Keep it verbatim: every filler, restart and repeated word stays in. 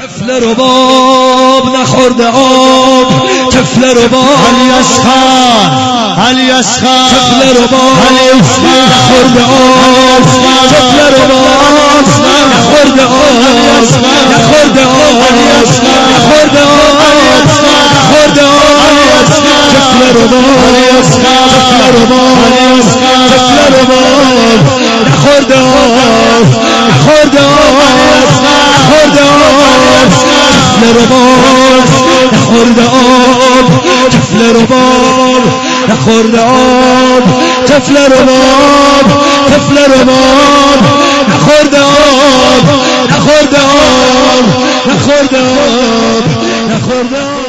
طفل رباب نخورده آب، طفل رباب علی اصغر علی اصغر طفل رباب نخورده آب، طفل رباب نخورده آب، نخورده آب، نخورده آب، نخورده آب، طفل رباب طفل رباب طفل رباب نخورده آب، نخورده آب، نخورده آب، طفل رباب نخورده آب، طفل رباب نخورده آب، طفل رباب طفل رباب نخورده آب، نخورده آب، نخورده آب، نخورده آب.